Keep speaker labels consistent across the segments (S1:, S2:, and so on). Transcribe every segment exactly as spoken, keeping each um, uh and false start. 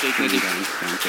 S1: segne dich.
S2: Danke.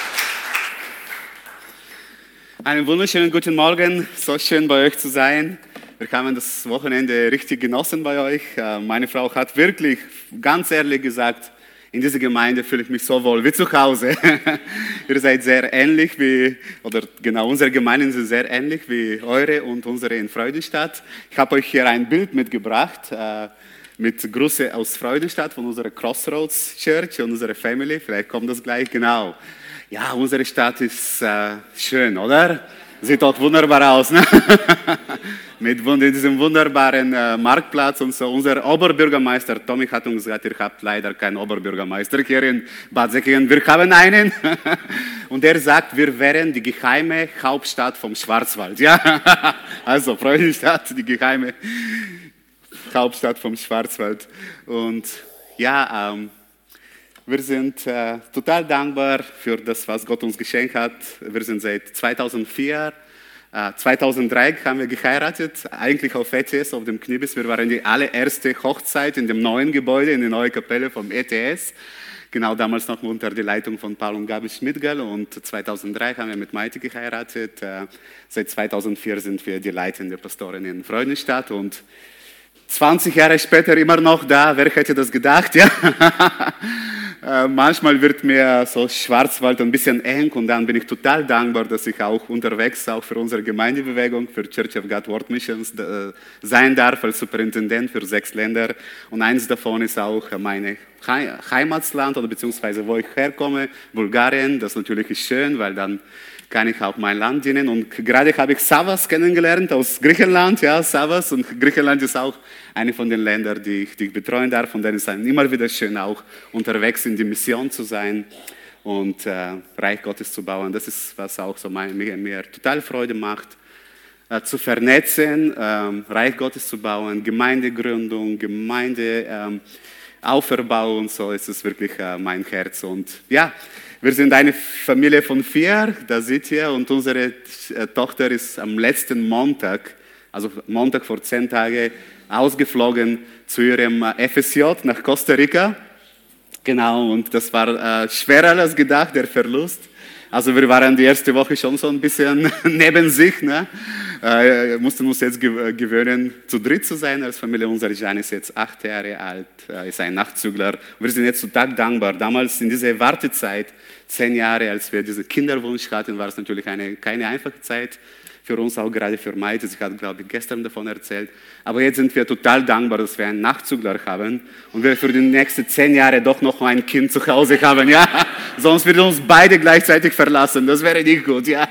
S2: Einen wunderschönen guten Morgen, so schön bei euch zu sein. Wir haben das Wochenende richtig genossen bei euch. Meine Frau hat wirklich, ganz ehrlich gesagt, in dieser Gemeinde fühle ich mich so wohl wie zu Hause. Ihr seid sehr ähnlich wie, oder genau, unsere Gemeinden sind sehr ähnlich wie eure und unsere in Freudenstadt. Ich habe euch hier ein Bild mitgebracht äh, mit Grüße aus Freudenstadt von unserer Crossroads Church und unserer Family. Vielleicht kommt das gleich, genau. Ja, unsere Stadt ist äh, schön, oder? Sieht auch wunderbar aus, ne? Mit diesem wunderbaren äh, Marktplatz und so. Unser Oberbürgermeister Tommy hat uns gesagt, ihr habt leider keinen Oberbürgermeister hier in Bad Säckingen. Wir haben einen. Und er sagt, wir wären die geheime Hauptstadt vom Schwarzwald. Ja, also Freudenstadt, die geheime Hauptstadt vom Schwarzwald. Und ja, ähm, wir sind äh, total dankbar für das, was Gott uns geschenkt hat. Wir sind seit zweitausendvier, äh, zweitausenddrei haben wir geheiratet, eigentlich auf E T S, auf dem Knibis. Wir waren die allererste Hochzeit in dem neuen Gebäude, in der neuen Kapelle vom E T S. Genau, damals noch unter der Leitung von Paul und Gabi Schmidgel. Und zweitausenddrei haben wir mit Maite geheiratet. Äh, seit zweitausendvier sind wir die leitende Pastorin in Freudenstadt. Und zwanzig Jahre später immer noch da. Wer hätte das gedacht? Ja. Äh, manchmal wird mir so Schwarzwald ein bisschen eng und dann bin ich total dankbar, dass ich auch unterwegs auch für unsere Gemeindebewegung, für Church of God World Missions äh, sein darf als Superintendent für sechs Länder. Und eins davon ist auch mein Heimatland oder beziehungsweise wo ich herkomme, Bulgarien. Das natürlich ist schön, weil dann kann ich auch mein Land dienen. Und gerade habe ich Savas kennengelernt aus Griechenland. Ja, Savas. Und Griechenland ist auch eine von den Ländern, die ich, die ich betreuen darf. Und dann ist es immer wieder schön, auch unterwegs in die Mission zu sein und äh, Reich Gottes zu bauen. Das ist, was auch so mein, mir, mir total Freude macht. Äh, zu vernetzen, ähm, Reich Gottes zu bauen, Gemeindegründung, Gemeinde ähm, Auferbau und so. Es ist wirklich äh, mein Herz. Und ja, wir sind eine Familie von vier, da seht ihr, und unsere Tochter ist am letzten Montag, also Montag vor zehn Tagen, ausgeflogen zu ihrem F S J nach Costa Rica. Genau, und das war äh, schwerer als gedacht, der Verlust. Also wir waren die erste Woche schon so ein bisschen neben sich, ne? Äh, mussten uns jetzt gewöhnen, zu dritt zu sein als Familie. Unser Jan ist jetzt acht Jahre alt, äh, ist ein Nachtzügler. Wir sind jetzt total dankbar. Damals in dieser Wartezeit, zehn Jahre, als wir diesen Kinderwunsch hatten, war es natürlich eine, keine einfache Zeit für uns, auch gerade für Maite. Sie hat, glaube ich, gestern davon erzählt. Aber jetzt sind wir total dankbar, dass wir einen Nachtzügler haben und wir für die nächsten zehn Jahre doch noch ein Kind zu Hause haben. Ja? Sonst würden uns beide gleichzeitig verlassen. Das wäre nicht gut. Ja?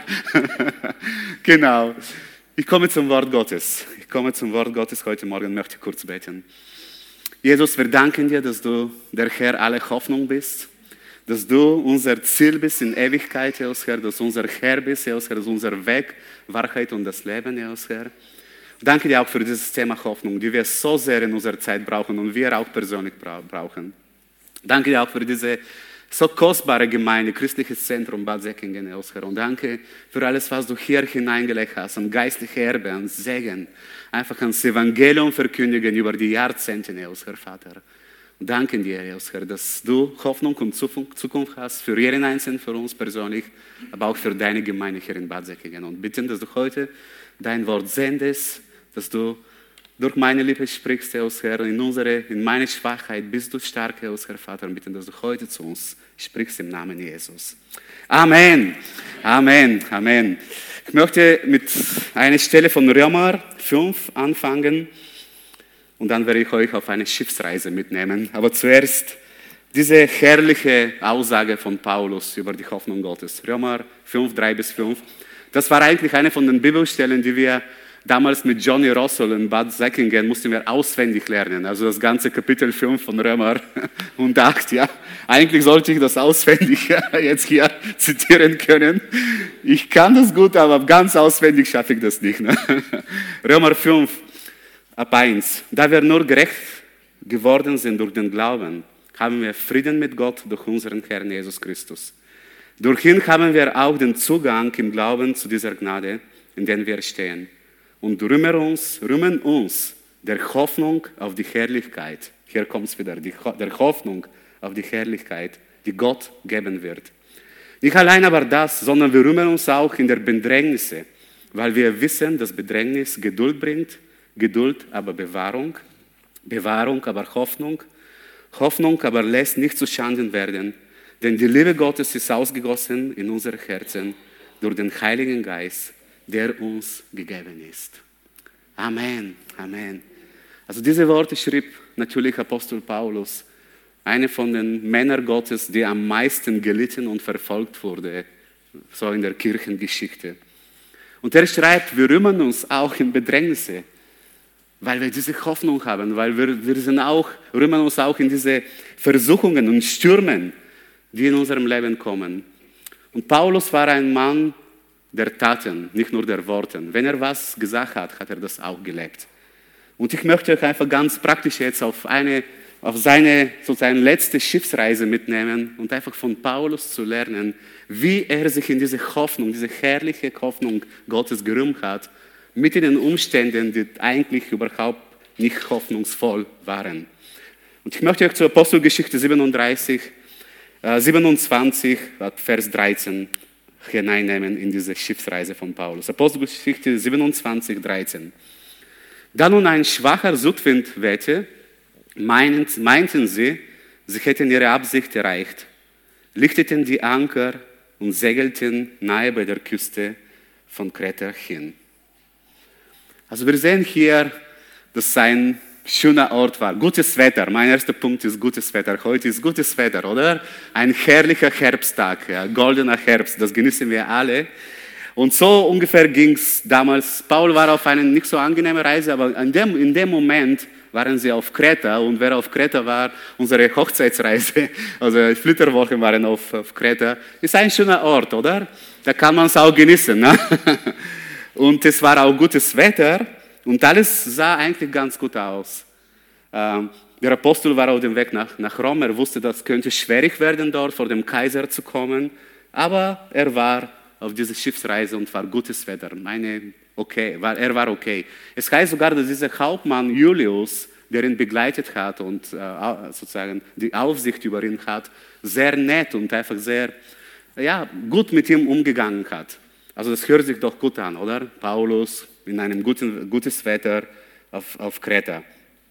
S2: Genau. Ich komme zum Wort Gottes. Ich komme zum Wort Gottes heute Morgen, möchte ich kurz beten. Jesus, wir danken dir, dass du der Herr aller Hoffnung bist, dass du unser Ziel bist in Ewigkeit, Herr, dass du unser Herr bist, Herr, dass du unser Weg, Wahrheit und das Leben, Herr. Danke dir auch für dieses Thema Hoffnung, die wir so sehr in unserer Zeit brauchen und wir auch persönlich brauchen. Danke dir auch für diese so kostbare Gemeinde, christliches Zentrum Bad Säckingen, Herr. Und danke für alles, was du hier hineingelegt hast, an geistliche Erbe, an Segen, einfach ans Evangelium verkündigen über die Jahrzehnte, Herr, Vater. Und danke dir, Herr, dass du Hoffnung und Zukunft hast für jeden Einzelnen, für uns persönlich, aber auch für deine Gemeinde hier in Bad Säckingen. Und bitten, dass du heute dein Wort sendest, dass du durch meine Lippe sprichst, Herr, in, unsere, in meine Schwachheit bist du stark, Herr, Vater, und bitten, dass du heute zu uns sprichst im Namen Jesus. Amen. Amen. Amen. Ich möchte mit einer Stelle von Römer fünf anfangen und dann werde ich euch auf eine Schiffsreise mitnehmen. Aber zuerst diese herrliche Aussage von Paulus über die Hoffnung Gottes. Römer fünf, drei bis fünf. Das war eigentlich eine von den Bibelstellen, die wir damals mit Johnny Rossel in Bad Säckingen mussten wir auswendig lernen. Also das ganze Kapitel fünf von Römer und acht, ja. Eigentlich sollte ich das auswendig jetzt hier zitieren können. Ich kann das gut, aber ganz auswendig schaffe ich das nicht. Ne? Römer fünf, ab eins. Da wir nur gerecht geworden sind durch den Glauben, haben wir Frieden mit Gott durch unseren Herrn Jesus Christus. Durch ihn haben wir auch den Zugang im Glauben zu dieser Gnade, in der wir stehen. Und rühmen uns, rühmen uns der Hoffnung auf die Herrlichkeit. Hier kommt es wieder, die, der Hoffnung auf die Herrlichkeit die Gott geben wird. Nicht allein aber das, sondern wir rühmen uns auch in der Bedrängnisse, weil wir wissen, dass Bedrängnis Geduld bringt, Geduld aber Bewahrung, Bewahrung aber Hoffnung, Hoffnung aber lässt nicht zu Schanden werden, denn die Liebe Gottes ist ausgegossen in unsere Herzen durch den Heiligen Geist, der uns gegeben ist. Amen, Amen. Also diese Worte schrieb natürlich Apostel Paulus, einer von den Männern Gottes, die am meisten gelitten und verfolgt wurde, so in der Kirchengeschichte. Und er schreibt, wir rühmen uns auch in Bedrängnisse, weil wir diese Hoffnung haben, weil wir, wir sind auch, rühmen uns auch in diese Versuchungen und Stürmen, die in unserem Leben kommen. Und Paulus war ein Mann der Taten, nicht nur der Worte. Wenn er was gesagt hat, hat er das auch gelebt. Und ich möchte euch einfach ganz praktisch jetzt auf eine auf seine sozusagen letzte Schiffsreise mitnehmen und einfach von Paulus zu lernen, wie er sich in diese Hoffnung, diese herrliche Hoffnung Gottes gerühmt hat, mit den Umständen, die eigentlich überhaupt nicht hoffnungsvoll waren. Und ich möchte euch zur Apostelgeschichte siebenunddreißig, äh, siebenundzwanzig, Vers dreizehn hineinnehmen in diese Schiffsreise von Paulus. Apostelgeschichte siebenundzwanzig, dreizehn. Da nun ein schwacher Südwind wehte, meinten sie, sie hätten ihre Absicht erreicht, lichteten die Anker und segelten nahe bei der Küste von Kreta hin. Also wir sehen hier, dass es ein schöner Ort war. Gutes Wetter, mein erster Punkt ist gutes Wetter. Heute ist gutes Wetter, oder? Ein herrlicher Herbsttag, ja, goldener Herbst, das genießen wir alle. Und so ungefähr ging es damals. Paul war auf einer nicht so angenehmen Reise, aber in dem, in dem Moment waren sie auf Kreta, und wer auf Kreta war, unsere Hochzeitsreise, also Flitterwochen waren auf, auf Kreta, ist ein schöner Ort, oder? Da kann man es auch genießen. Ne? Und es war auch gutes Wetter und alles sah eigentlich ganz gut aus. Ähm, der Apostel war auf dem Weg nach, nach Rom, er wusste, das könnte schwierig werden, dort vor dem Kaiser zu kommen, aber er war auf dieser Schiffsreise und war gutes Wetter. Meine Okay, weil er war okay. Es heißt sogar, dass dieser Hauptmann Julius, der ihn begleitet hat und äh, sozusagen die Aufsicht über ihn hat, sehr nett und einfach sehr ja, gut mit ihm umgegangen hat. Also das hört sich doch gut an, oder? Paulus in einem guten gutes Wetter auf, auf Kreta.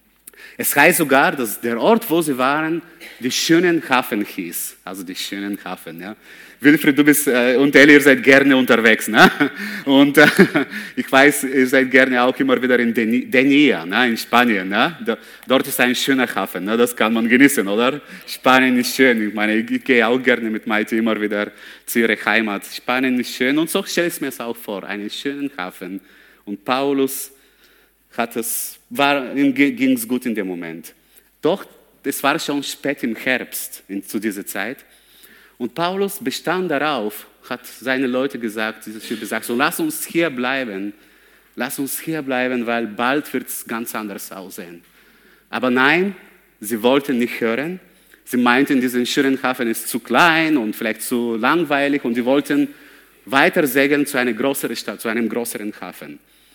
S2: Es heißt sogar, dass der Ort, wo sie waren, die schönen Hafen hieß. Also die schönen Hafen, ja. Wilfried, du bist äh, und Eli, ihr seid gerne unterwegs, ne? Und äh, ich weiß, ihr seid gerne auch immer wieder in Denia, ne? In Spanien, ne? Da, dort ist ein schöner Hafen, ne? Das kann man genießen, oder? Spanien ist schön. Ich meine, ich, ich gehe auch gerne mit Maite immer wieder zu ihrer Heimat. Spanien ist schön und so stelle ich mir es auch vor, einen schönen Hafen. Und Paulus hat es, war, ihm ging es gut in dem Moment. Doch es war schon spät im Herbst in, zu dieser Zeit. Und Paulus bestand darauf, hat seine Leute gesagt, gesagt, so lass uns hier bleiben, lass uns hier bleiben, weil bald wird es ganz anders aussehen. Aber nein, sie wollten nicht hören. Sie meinten, dieser schönen Hafen ist zu klein und vielleicht zu langweilig und sie wollten weiter segeln zu einer größeren Stadt, zu einem größeren Hafen,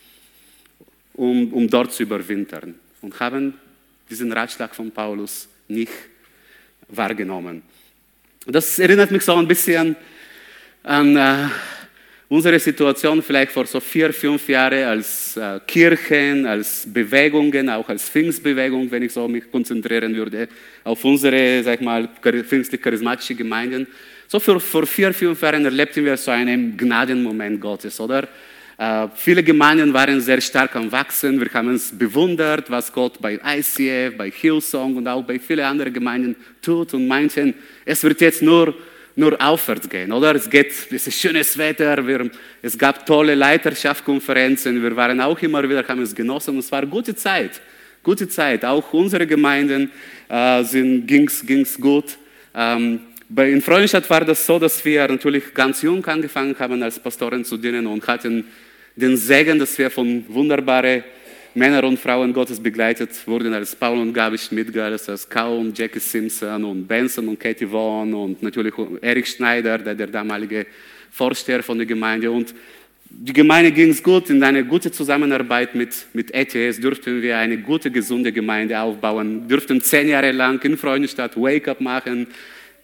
S2: um, um dort zu überwintern. Und haben diesen Ratschlag von Paulus nicht wahrgenommen. Das erinnert mich so ein bisschen an äh, unsere Situation vielleicht vor so vier, fünf Jahren als äh, Kirchen, als Bewegungen, auch als Pfingstbewegung, wenn ich so mich konzentrieren würde, auf unsere, sag ich mal, pfingstlich-charismatische Gemeinden. So für, vor vier, fünf Jahren erlebten wir so einen Gnadenmoment Gottes, oder? Äh, viele Gemeinden waren sehr stark am Wachsen. Wir haben es bewundert, was Gott bei I C F, bei Hillsong und auch bei vielen anderen Gemeinden tut und meinten, es wird jetzt nur, nur aufwärts gehen, oder? Es geht, es ist schönes Wetter, wir, es gab tolle Leiterschaftskonferenzen, wir waren auch immer wieder, haben es genossen und es war eine gute Zeit, gute Zeit. Auch unsere Gemeinden äh, ging es gut. Ähm, Bei, in Freundschaft war das so, dass wir natürlich ganz jung angefangen haben, als Pastoren zu dienen und hatten den Segen, dass wir von wunderbaren Männern und Frauen Gottes begleitet wurden, als Paul und Gabi Schmidgals, als Kaum, Jackie Simpson und Benson und Katie Vaughn und natürlich Erik Schneider, der, der damalige Vorsteher von der Gemeinde. Und die Gemeinde ging es gut, in eine gute Zusammenarbeit mit, mit E T S durften wir eine gute, gesunde Gemeinde aufbauen, durften zehn Jahre lang in Freundenstadt Wake-up machen.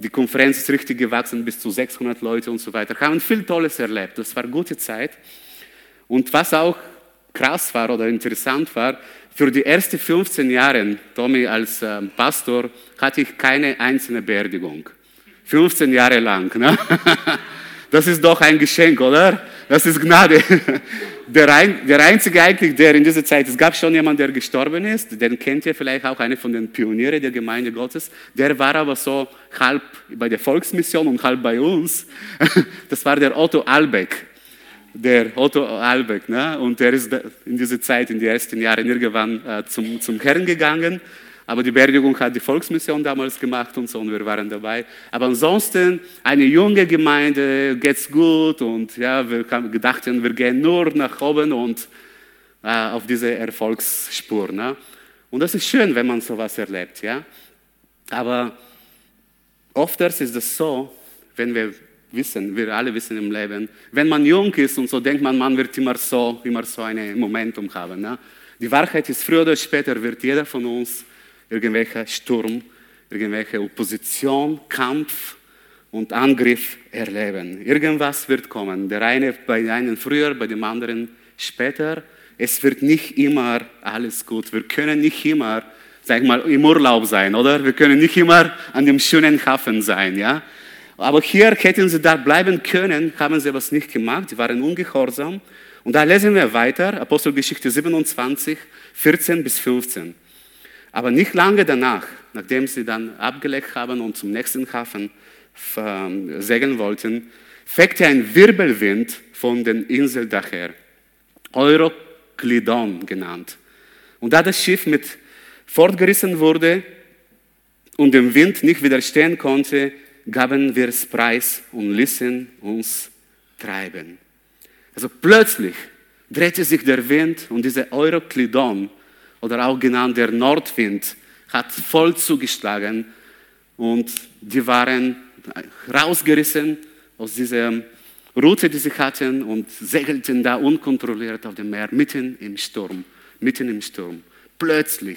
S2: Die Konferenz ist richtig gewachsen, bis zu sechshundert Leute und so weiter. Wir haben viel Tolles erlebt. Das war eine gute Zeit. Und was auch krass war oder interessant war, für die ersten fünfzehn Jahre, Tommy als äh, Pastor, hatte ich keine einzelne Beerdigung. fünfzehn Jahre lang. Ne? Das ist doch ein Geschenk, oder? Das ist Gnade. Der, ein, der Einzige eigentlich, der in dieser Zeit, es gab schon jemanden, der gestorben ist, den kennt ihr vielleicht auch, einer von den Pionieren der Gemeinde Gottes, der war aber so halb bei der Volksmission und halb bei uns. Das war der Otto Albeck. Der Otto Albeck, ne? Und der ist in dieser Zeit, in den ersten Jahren irgendwann äh, zum, zum Herrn gegangen. Aber die Beerdigung hat die Volksmission damals gemacht und so, und wir waren dabei. Aber ansonsten, eine junge Gemeinde, geht's gut, und ja, wir dachten, wir gehen nur nach oben und äh, auf diese Erfolgsspur. Ne? Und das ist schön, wenn man sowas erlebt, ja. Aber oftmals ist es so, wenn wir wissen, wir alle wissen im Leben, wenn man jung ist und so, denkt man, man wird immer so, immer so ein Momentum haben. Ne? Die Wahrheit ist, früher oder später wird jeder von uns irgendwelcher Sturm, irgendwelche Opposition, Kampf und Angriff erleben. Irgendwas wird kommen. Der eine bei einem früher, bei dem anderen später. Es wird nicht immer alles gut. Wir können nicht immer, sag ich mal, im Urlaub sein, oder? Wir können nicht immer an dem schönen Hafen sein, ja? Aber hier hätten sie da bleiben können, haben sie was nicht gemacht. Sie waren ungehorsam. Und da lesen wir weiter, Apostelgeschichte siebenundzwanzig, vierzehn bis fünfzehn. Aber nicht lange danach, nachdem sie dann abgelegt haben und zum nächsten Hafen segeln wollten, fegte ein Wirbelwind von den Inseln daher, Euroklydon genannt. Und da das Schiff mit fortgerissen wurde und dem Wind nicht widerstehen konnte, gaben wir es preis und ließen uns treiben. Also plötzlich drehte sich der Wind und dieser Euroklydon, oder auch genannt der Nordwind, hat voll zugeschlagen und die waren rausgerissen aus dieser Route, die sie hatten, und segelten da unkontrolliert auf dem Meer, mitten im Sturm, mitten im Sturm. Plötzlich.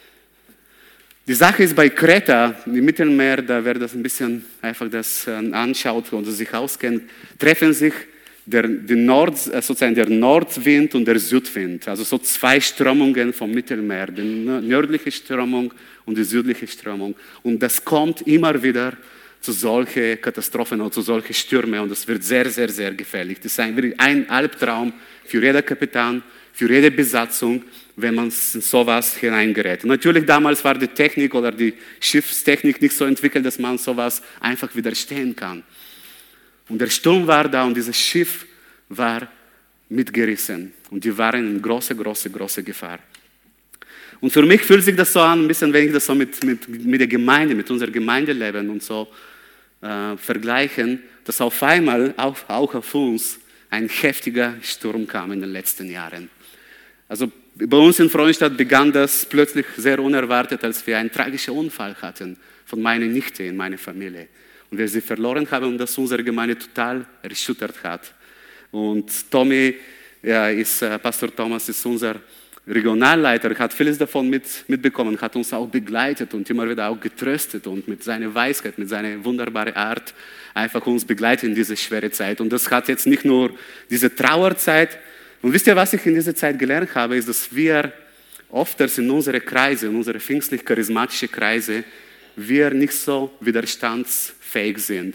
S2: Die Sache ist bei Kreta, im Mittelmeer, da wer das ein bisschen einfach das anschaut und sich auskennt, treffen sich Der, die Nord, sozusagen der Nordwind und der Südwind, also so zwei Strömungen vom Mittelmeer, die nördliche Strömung und die südliche Strömung. Und das kommt immer wieder zu solchen Katastrophen oder zu solchen Stürmen, und das wird sehr, sehr, sehr gefährlich. Das ist ein, ein Albtraum für jeden Kapitän, für jede Besatzung, wenn man in sowas hineingerät. Und natürlich damals war die Technik oder die Schiffstechnik nicht so entwickelt, dass man sowas einfach widerstehen kann. Und der Sturm war da und dieses Schiff war mitgerissen. Und die waren in große, große, große Gefahr. Und für mich fühlt sich das so an, ein bisschen, wenn ich das so mit, mit, mit der Gemeinde, mit unserem Gemeindeleben und so äh, vergleichen, dass auf einmal auch, auch auf uns ein heftiger Sturm kam in den letzten Jahren. Also bei uns in Freudenstadt begann das plötzlich sehr unerwartet, als wir einen tragischen Unfall hatten von meiner Nichte in meiner Familie. Und wir sie verloren haben und das unsere Gemeinde total erschüttert hat. Und Tommy, ja, ist, äh, Pastor Thomas ist unser Regionalleiter, hat vieles davon mit, mitbekommen, hat uns auch begleitet und immer wieder auch getröstet und mit seiner Weisheit, mit seiner wunderbaren Art einfach uns begleitet in diese schwere Zeit. Und das hat jetzt nicht nur diese Trauerzeit. Und wisst ihr, was ich in dieser Zeit gelernt habe, ist, dass wir oft in unsere Kreise, in unsere pfingstlich-charismatische Kreise, wir nicht so widerstandsfähig sind.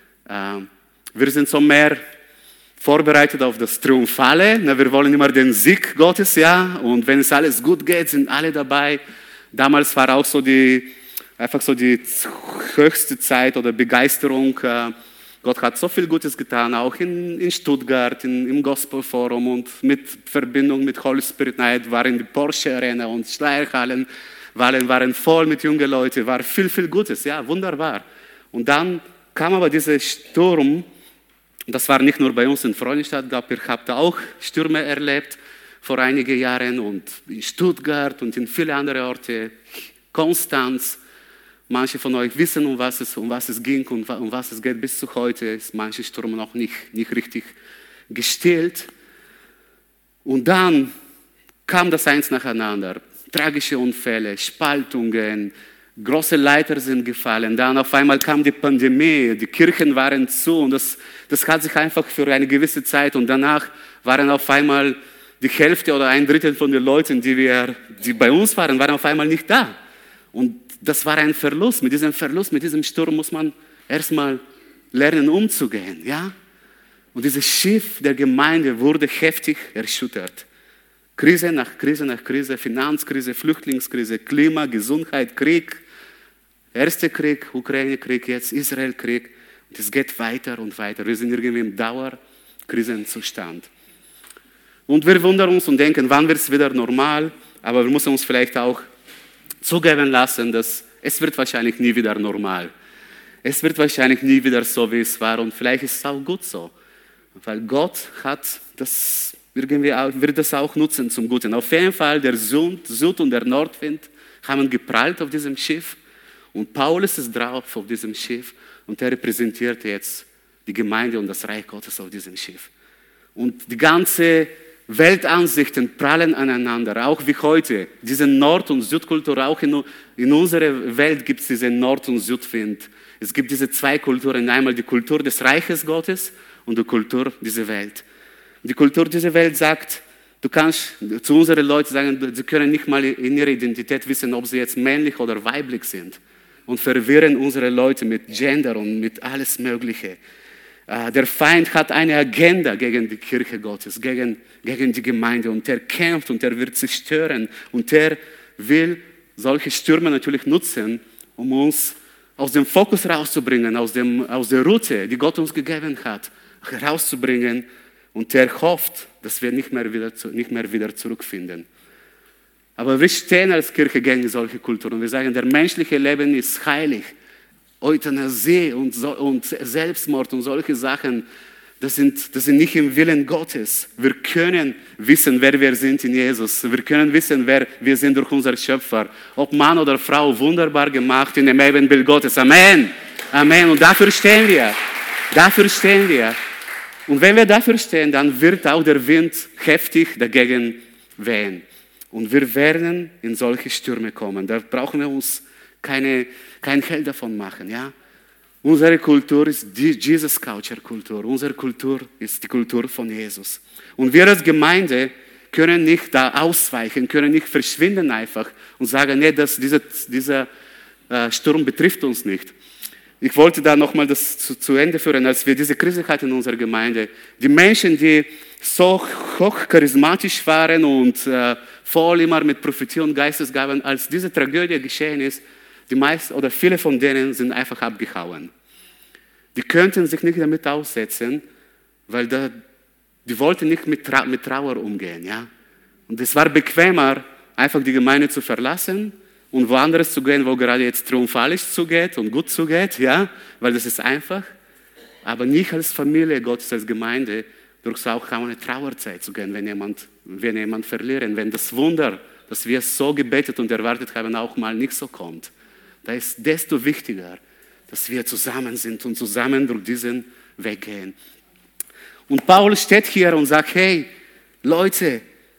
S2: Wir sind so mehr vorbereitet auf das Triumphale. Wir wollen immer den Sieg Gottes, ja. Und wenn es alles gut geht, sind alle dabei. Damals war auch so die, einfach so die höchste Zeit oder Begeisterung. Gott hat so viel Gutes getan, auch in, in Stuttgart, in, im Gospelforum, und mit Verbindung mit Holy Spirit Night waren die Porsche Arena und Schleierhallen. Waren, waren voll mit jungen Leuten, war viel, viel Gutes, ja, wunderbar. Und dann kam aber dieser Sturm, das war nicht nur bei uns in Freudenstadt, ich glaube, ihr habt auch Stürme erlebt vor einigen Jahren und in Stuttgart und in viele andere Orte, Konstanz. Manche von euch wissen, um was es, um was es ging und um was es geht. Bis zu heute ist manche Sturm noch nicht, nicht richtig gestillt. Und dann kam das eins nacheinander. Tragische Unfälle, Spaltungen, Große Leiter sind gefallen. Dann auf einmal kam die Pandemie, die Kirchen waren zu und das, das hat sich einfach für eine gewisse Zeit und danach waren auf einmal die Hälfte oder ein Drittel von den Leuten, die, wir, die bei uns waren, waren auf einmal nicht da. Und das war ein Verlust. Mit diesem Verlust, mit diesem Sturm muss man erstmal lernen umzugehen. Ja? Und dieses Schiff der Gemeinde wurde heftig erschüttert. Krise nach Krise nach Krise, Finanzkrise, Flüchtlingskrise, Klima, Gesundheit, Krieg. Erster Krieg, Ukraine-Krieg, jetzt Israel-Krieg. Und es geht weiter und weiter. Wir sind irgendwie im Dauerkrisenzustand. Und wir wundern uns und denken, wann wird es wieder normal? Aber wir müssen uns vielleicht auch zugeben lassen, dass es wird wahrscheinlich nie wieder normal. Es wird wahrscheinlich nie wieder so, wie es war. Und vielleicht ist es auch gut so. Weil Gott hat das, irgendwie auch, wird das auch nutzen zum Guten. Auf jeden Fall, der Süd, Süd und der Nordwind haben geprallt auf diesem Schiff. Und Paulus ist drauf auf diesem Schiff. Und er repräsentiert jetzt die Gemeinde und das Reich Gottes auf diesem Schiff. Und die ganze Weltansichten prallen aneinander, auch wie heute. Diese Nord- und Südkultur, auch in, in unserer Welt gibt es diesen Nord- und Südwind. Es gibt diese zwei Kulturen, einmal die Kultur des Reiches Gottes und die Kultur dieser Welt. Die Kultur dieser Welt sagt, du kannst zu unseren Leuten sagen, sie können nicht mal in ihrer Identität wissen, ob sie jetzt männlich oder weiblich sind. Und verwirren unsere Leute mit Gender und mit alles Mögliche. Der Feind hat eine Agenda gegen die Kirche Gottes, gegen, gegen die Gemeinde. Und er kämpft und er wird zerstören. Und er will solche Stürme natürlich nutzen, um uns aus dem Fokus rauszubringen, aus, dem, aus der Route, die Gott uns gegeben hat, rauszubringen. Und er hofft, dass wir nicht mehr wieder, nicht mehr wieder zurückfinden. Aber wir stehen als Kirche gegen solche Kulturen. Wir sagen, der menschliche Leben ist heilig. Euthanasie und, so, und Selbstmord und solche Sachen, das sind, das sind nicht im Willen Gottes. Wir können wissen, wer wir sind in Jesus. Wir können wissen, wer wir sind durch unseren Schöpfer. Ob Mann oder Frau, wunderbar gemacht in dem Ebenbild Gottes. Amen. Amen. Und dafür stehen wir. Dafür stehen wir. Und wenn wir dafür stehen, dann wird auch der Wind heftig dagegen wehen. Und wir werden in solche Stürme kommen. Da brauchen wir uns keine, kein Hehl davon machen. Ja? Unsere Kultur ist die Jesus-Culture-Kultur. Unsere Kultur ist die Kultur von Jesus. Und wir als Gemeinde können nicht da ausweichen, können nicht verschwinden einfach und sagen, nee, das, dieser, dieser äh, Sturm betrifft uns nicht. Ich wollte da nochmal das zu, zu Ende führen, als wir diese Krise hatten in unserer Gemeinde. Die Menschen, die so hoch charismatisch waren und äh, voll immer mit Prophetie und Geistesgaben, als diese Tragödie geschehen ist, die meisten oder viele von denen sind einfach abgehauen. Die könnten sich nicht damit aussetzen, weil da, die wollten nicht mit, Trau- mit Trauer umgehen. Ja? Und es war bequemer, einfach die Gemeinde zu verlassen und woanders zu gehen, wo gerade jetzt triumphalisch zugeht und gut zugeht, ja? Weil das ist einfach. Aber nicht als Familie Gottes, als Gemeinde, durch so auch eine Trauerzeit zu gehen, wenn jemand, wenn jemand verlieren, wenn das Wunder, das wir so gebetet und erwartet haben, auch mal nicht so kommt. Da ist desto wichtiger, dass wir zusammen sind und zusammen durch diesen Weg gehen. Und Paulus steht hier und sagt, hey, Leute,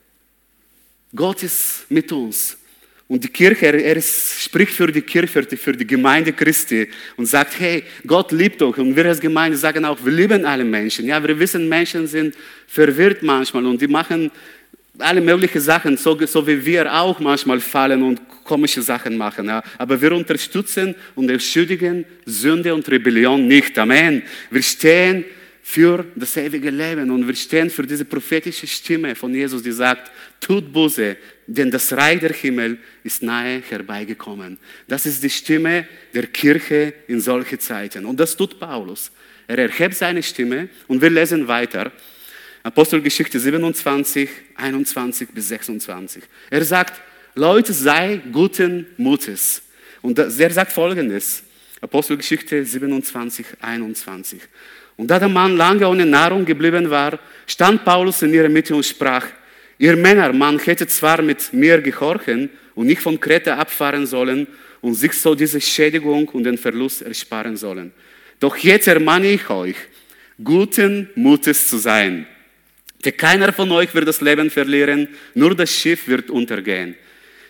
S2: Gott ist mit uns. Und die Kirche, er, er spricht für die Kirche, für die Gemeinde Christi und sagt, hey, Gott liebt euch. Und wir als Gemeinde sagen auch, wir lieben alle Menschen. Ja, wir wissen, Menschen sind verwirrt manchmal und die machen alle möglichen Sachen, so, so wie wir auch manchmal fallen und komische Sachen machen. Ja. Aber wir unterstützen und entschuldigen Sünde und Rebellion nicht. Amen. Wir stehen für das ewige Leben und wir stehen für diese prophetische Stimme von Jesus, die sagt, tut Buße, denn das Reich der Himmel ist nahe herbeigekommen. Das ist die Stimme der Kirche in solchen Zeiten. Und das tut Paulus. Er erhebt seine Stimme und wir lesen weiter. Apostelgeschichte siebenundzwanzig, einundzwanzig bis sechsundzwanzig. Er sagt, Leute, sei guten Mutes. Und er sagt Folgendes. Apostelgeschichte siebenundzwanzig, einundzwanzig. Und da der Mann lange ohne Nahrung geblieben war, stand Paulus in ihrer Mitte und sprach, ihr Männer, man hätte zwar mit mir gehorchen und nicht von Kreta abfahren sollen und sich so diese Schädigung und den Verlust ersparen sollen. Doch jetzt ermahne ich euch, guten Mutes zu sein. Denn keiner von euch wird das Leben verlieren, nur das Schiff wird untergehen.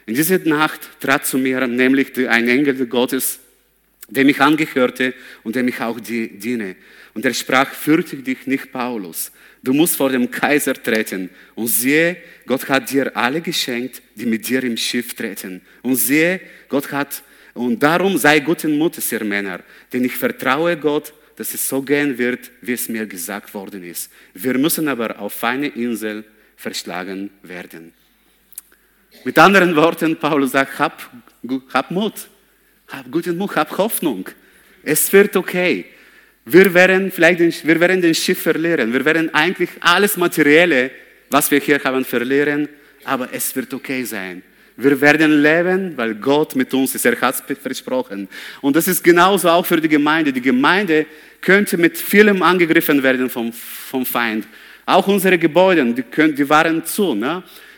S2: In dieser Nacht trat zu mir nämlich ein Engel Gottes, dem ich angehörte und dem ich auch diene. Und er sprach, fürchte dich nicht, Paulus. Du musst vor dem Kaiser treten. Und siehe, Gott hat dir alle geschenkt, die mit dir im Schiff treten. Und siehe, Gott hat, und darum sei guten Mutes, ihr Männer, denn ich vertraue Gott, dass es so gehen wird, wie es mir gesagt worden ist. Wir müssen aber auf eine Insel verschlagen werden. Mit anderen Worten, Paulus sagt, hab, hab Mut, hab guten Mut, hab Hoffnung. Es wird okay. Wir werden vielleicht den, wir werden den Schiff verlieren. Wir werden eigentlich alles Materielle, was wir hier haben, verlieren. Aber es wird okay sein. Wir werden leben, weil Gott mit uns ist. Er hat es versprochen. Und das ist genauso auch für die Gemeinde. Die Gemeinde könnte mit vielem angegriffen werden vom, vom Feind. Auch unsere Gebäude, die, können, die waren zu. Ne?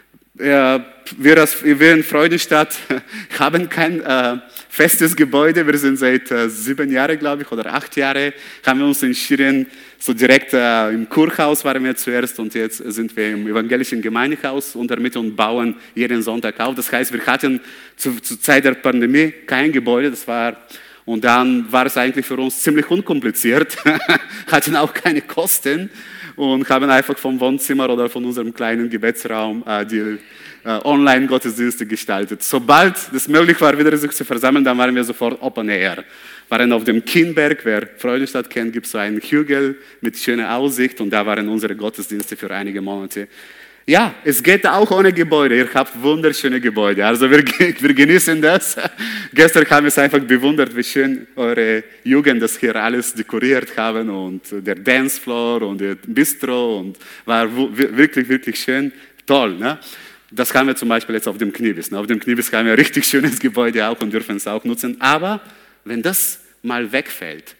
S2: Wir, als, wir in Freudenstadt haben kein äh, festes Gebäude. Wir sind seit äh, sieben Jahren, glaube ich, oder acht Jahren, haben wir uns entschieden, so direkt äh, im Kurhaus waren wir zuerst und jetzt sind wir im evangelischen Gemeindehaus unter Mitte und bauen jeden Sonntag auf. Das heißt, wir hatten zu, zur Zeit der Pandemie kein Gebäude, das war, und dann war es eigentlich für uns ziemlich unkompliziert, hatten auch keine Kosten. Und haben einfach vom Wohnzimmer oder von unserem kleinen Gebetsraum äh, die äh, Online-Gottesdienste gestaltet. Sobald es möglich war, wieder sich zu versammeln, dann waren wir sofort Open Air. Waren auf dem Kienberg, wer Freudenstadt kennt, gibt es so einen Hügel mit schöner Aussicht und da waren unsere Gottesdienste für einige Monate. Ja, es geht auch ohne Gebäude. Ihr habt wunderschöne Gebäude. Also wir, wir genießen das. Gestern haben wir es einfach bewundert, wie schön eure Jugend das hier alles dekoriert haben und der Dancefloor und der Bistro und war wirklich, wirklich schön. Toll, ne? Das haben wir zum Beispiel jetzt auf dem Kniebis. Ne? Auf dem Kniebis haben wir ein richtig schönes Gebäude auch und dürfen es auch nutzen. Aber wenn das mal wegfällt,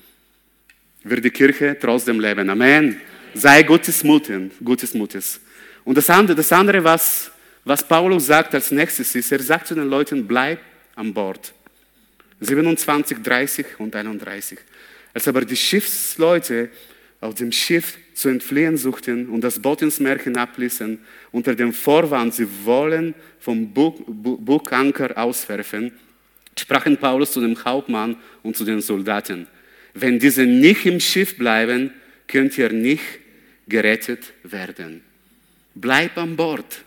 S2: wird die Kirche trotzdem leben. Amen. Sei gutes Mutes. Gutes Mutes. Und das andere, das andere was, was Paulus sagt als nächstes ist, er sagt zu den Leuten, bleib an Bord. siebenundzwanzig, dreißig und einunddreißig. Als aber die Schiffsleute auf dem Schiff zu entfliehen suchten und das Boot ins Meer hinabließen, unter dem Vorwand, sie wollen vom Buganker auswerfen, sprachen Paulus zu dem Hauptmann und zu den Soldaten, wenn diese nicht im Schiff bleiben, könnt ihr nicht gerettet werden. Bleib an Bord.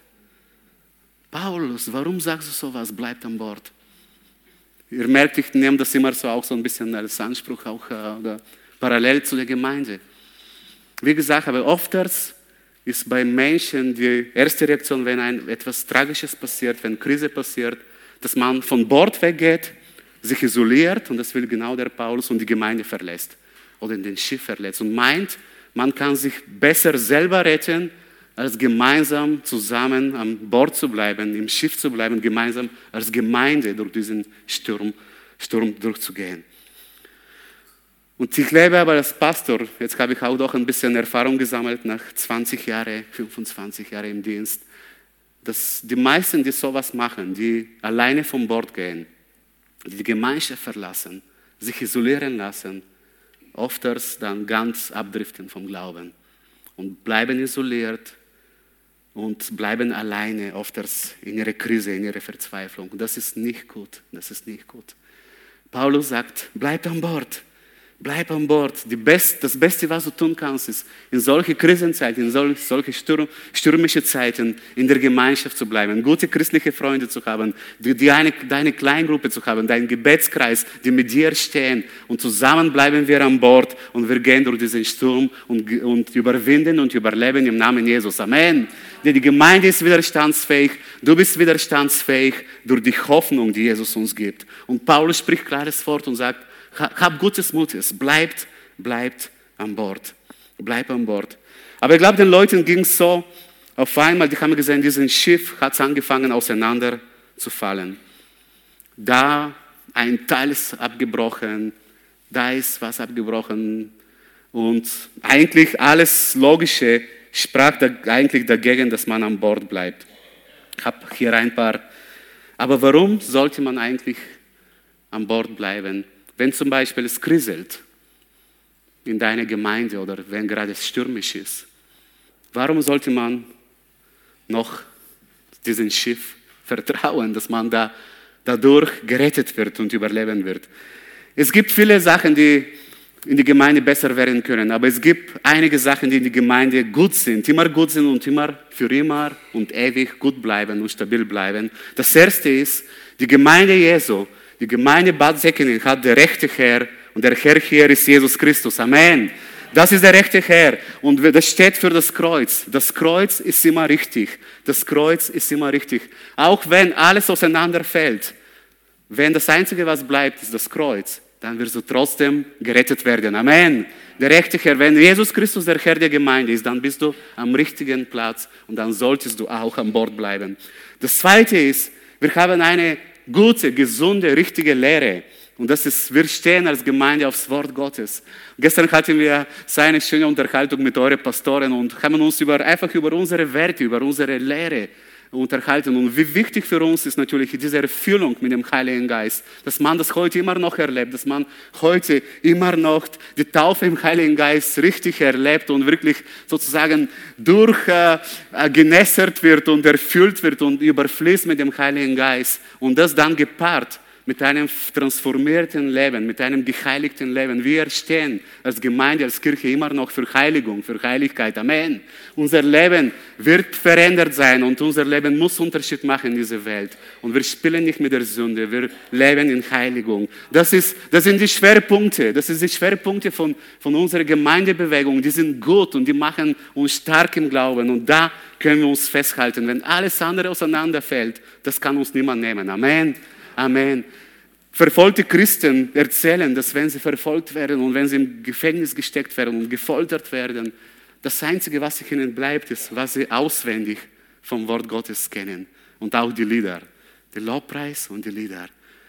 S2: Paulus, warum sagst du sowas? Bleib an Bord. Ihr merkt, ich nehme das immer so auch so ein bisschen als Anspruch, auch äh, parallel zu der Gemeinde. Wie gesagt, aber oftmals ist bei Menschen die erste Reaktion, wenn ein, etwas Tragisches passiert, wenn Krise passiert, dass man von Bord weggeht, sich isoliert und das will genau der Paulus und die Gemeinde verlässt oder in den Schiff verlässt und meint, man kann sich besser selber retten, als gemeinsam zusammen an Bord zu bleiben, im Schiff zu bleiben, gemeinsam als Gemeinde durch diesen Sturm, Sturm durchzugehen. Und ich lebe aber als Pastor, jetzt habe ich auch doch ein bisschen Erfahrung gesammelt nach zwanzig Jahren, fünfundzwanzig Jahren im Dienst, dass die meisten, die sowas machen, die alleine vom Bord gehen, die die Gemeinschaft verlassen, sich isolieren lassen, oftmals dann ganz abdriften vom Glauben und bleiben isoliert und bleiben alleine, oftmals in ihrer Krise, in ihrer Verzweiflung. Und das ist nicht gut, das ist nicht gut. Paulus sagt, bleib an Bord. Bleib an Bord. Die Best, das Beste, was du tun kannst, ist, in solche Krisenzeiten, in solche, solche Sturm, stürmische Zeiten in der Gemeinschaft zu bleiben, gute christliche Freunde zu haben, die, die eine, deine Kleingruppe zu haben, deinen Gebetskreis, die mit dir stehen. Und zusammen bleiben wir an Bord und wir gehen durch diesen Sturm und, und überwinden und überleben im Namen Jesus. Amen. Die Gemeinde ist widerstandsfähig, du bist widerstandsfähig durch die Hoffnung, die Jesus uns gibt. Und Paulus spricht klares Wort und sagt, hab gutes Mutes, bleibt, bleibt an Bord, bleib an Bord. Aber ich glaube, den Leuten ging es so, auf einmal, die haben gesehen, dieses Schiff hat angefangen auseinander zu fallen. Da ein Teil ist abgebrochen, da ist was abgebrochen und eigentlich alles Logische sprach da eigentlich dagegen, dass man an Bord bleibt. Ich habe hier ein paar, aber warum sollte man eigentlich an Bord bleiben? Wenn zum Beispiel es kriselt in deiner Gemeinde oder wenn gerade es stürmisch ist, warum sollte man noch diesen Schiff vertrauen, dass man da, dadurch gerettet wird und überleben wird. Es gibt viele Sachen, die in die Gemeinde besser werden können, aber es gibt einige Sachen, die in die Gemeinde gut sind, immer gut sind und immer für immer und ewig gut bleiben und stabil bleiben. Das erste ist, die Gemeinde Jesu, die Gemeinde Bad Säckingen hat der rechte Herr und der Herr hier ist Jesus Christus. Amen. Das ist der rechte Herr und das steht für das Kreuz. Das Kreuz ist immer richtig. Das Kreuz ist immer richtig. Auch wenn alles auseinanderfällt, wenn das Einzige, was bleibt, ist das Kreuz, dann wirst du trotzdem gerettet werden. Amen. Der rechte Herr, wenn Jesus Christus der Herr der Gemeinde ist, dann bist du am richtigen Platz und dann solltest du auch an Bord bleiben. Das Zweite ist, wir haben eine gute, gesunde, richtige Lehre. Und das ist, wir stehen als Gemeinde aufs Wort Gottes. Gestern hatten wir so eine schöne Unterhaltung mit euren Pastoren und haben uns über, einfach über unsere Werte, über unsere Lehre unterhalten. Und wie wichtig für uns ist natürlich diese Erfüllung mit dem Heiligen Geist, dass man das heute immer noch erlebt, dass man heute immer noch die Taufe im Heiligen Geist richtig erlebt und wirklich sozusagen durchgenässert äh, wird und erfüllt wird und überfließt mit dem Heiligen Geist. Und das dann gepaart mit einem transformierten Leben, mit einem geheiligten Leben. Wir stehen als Gemeinde, als Kirche immer noch für Heiligung, für Heiligkeit. Amen. Unser Leben wird verändert sein und unser Leben muss Unterschied machen in dieser Welt. Und wir spielen nicht mit der Sünde, wir leben in Heiligung. Das, ist, das sind die Schwerpunkte, das sind die Schwerpunkte von, von unserer Gemeindebewegung. Die sind gut und die machen uns stark im Glauben. Und da können wir uns festhalten. Wenn alles andere auseinanderfällt, das kann uns niemand nehmen. Amen. Amen. Verfolgte Christen erzählen, dass wenn sie verfolgt werden und wenn sie im Gefängnis gesteckt werden und gefoltert werden, das Einzige, was ihnen bleibt, ist, was sie auswendig vom Wort Gottes kennen. Und auch die Lieder, der Lobpreis und die Lieder.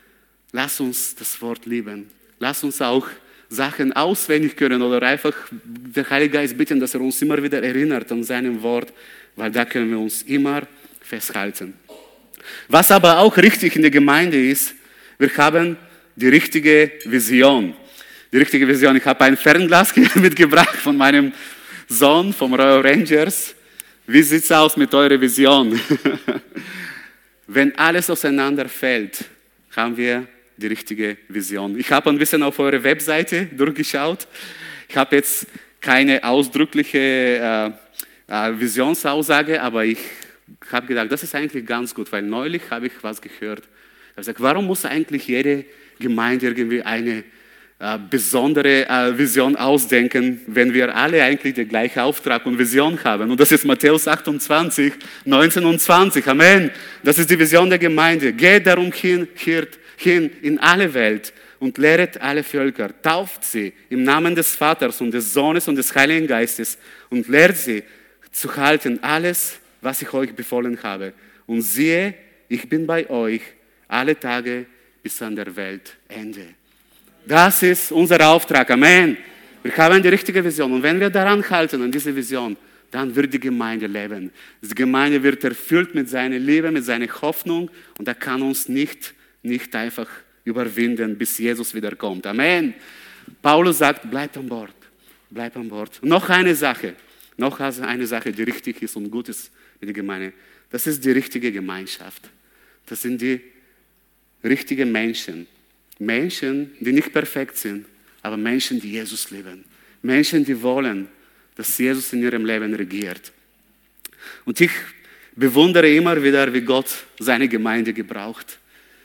S2: Lass uns das Wort lieben. Lass uns auch Sachen auswendig können oder einfach der Heilige Geist bitten, dass er uns immer wieder erinnert an seinem Wort, weil da können wir uns immer festhalten. Was aber auch richtig in der Gemeinde ist, wir haben die richtige Vision. Die richtige Vision. Ich habe ein Fernglas mitgebracht von meinem Sohn, vom Royal Rangers. Wie sieht es aus mit eurer Vision? Wenn alles auseinanderfällt, haben wir die richtige Vision. Ich habe ein bisschen auf eure Webseite durchgeschaut. Ich habe jetzt keine ausdrückliche äh, äh, Visionsaussage, aber ich Ich habe gedacht, das ist eigentlich ganz gut, weil neulich habe ich was gehört. Ich habe gesagt, warum muss eigentlich jede Gemeinde irgendwie eine äh, besondere äh, Vision ausdenken, wenn wir alle eigentlich den gleichen Auftrag und Vision haben? Und das ist Matthäus achtundzwanzig, neunzehn und zwanzig. Amen. Das ist die Vision der Gemeinde. Geht darum hin, hin in alle Welt und lehret alle Völker. Tauft sie im Namen des Vaters und des Sohnes und des Heiligen Geistes und lehrt sie zu halten alles, was ich euch befohlen habe. Und siehe, ich bin bei euch alle Tage bis an der Weltende. Das ist unser Auftrag. Amen. Wir haben die richtige Vision. Und wenn wir daran halten, an diese Vision, dann wird die Gemeinde leben. Die Gemeinde wird erfüllt mit seiner Liebe, mit seiner Hoffnung. Und er kann uns nicht, nicht einfach überwinden, bis Jesus wiederkommt. Amen. Paulus sagt, bleibt an Bord. Bleibt an Bord. Und noch eine Sache. Noch eine Sache, die richtig ist und gut ist mit der Gemeinde. Das ist die richtige Gemeinschaft. Das sind die richtigen Menschen. Menschen, die nicht perfekt sind, aber Menschen, die Jesus lieben. Menschen, die wollen, dass Jesus in ihrem Leben regiert. Und ich bewundere immer wieder, wie Gott seine Gemeinde gebraucht.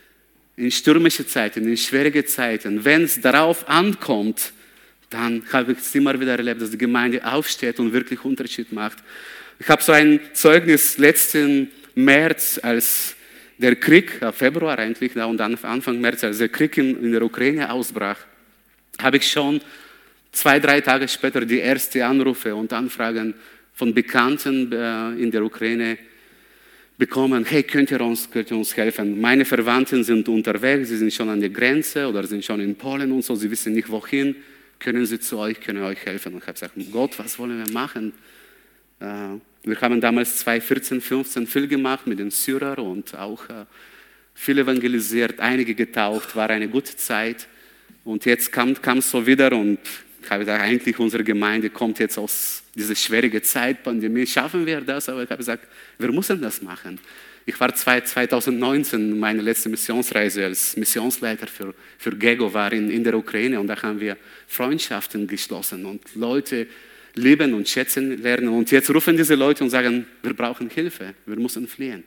S2: In stürmischen Zeiten, in schwierigen Zeiten, wenn es darauf ankommt, dann habe ich es immer wieder erlebt, dass die Gemeinde aufsteht und wirklich Unterschied macht. Ich habe so ein Zeugnis letzten März, als der Krieg, Februar eigentlich, und dann Anfang März, als der Krieg in, in der Ukraine ausbrach, habe ich schon zwei, drei Tage später die ersten Anrufe und Anfragen von Bekannten äh, in der Ukraine bekommen. Hey, könnt ihr, uns, könnt ihr uns helfen? Meine Verwandten sind unterwegs, sie sind schon an der Grenze oder sind schon in Polen und so, sie wissen nicht wohin. Können sie zu euch, können euch helfen? Und ich habe gesagt, Gott, was wollen wir machen? Äh, wir haben damals zweitausendvierzehn, fünfzehn viel gemacht mit den Syrern und auch äh, viel evangelisiert, einige getauft, war eine gute Zeit. Und jetzt kam es so wieder und ich habe gesagt, eigentlich unsere Gemeinde kommt jetzt aus dieser schwierigen Zeit, Pandemie, schaffen wir das? Aber ich habe gesagt, wir müssen das machen. Ich war zweitausendneunzehn, meine letzte Missionsreise als Missionsleiter für, für GEGO war in, in der Ukraine und da haben wir Freundschaften geschlossen und Leute lieben und schätzen lernen. Und jetzt rufen diese Leute und sagen, wir brauchen Hilfe, wir müssen fliehen.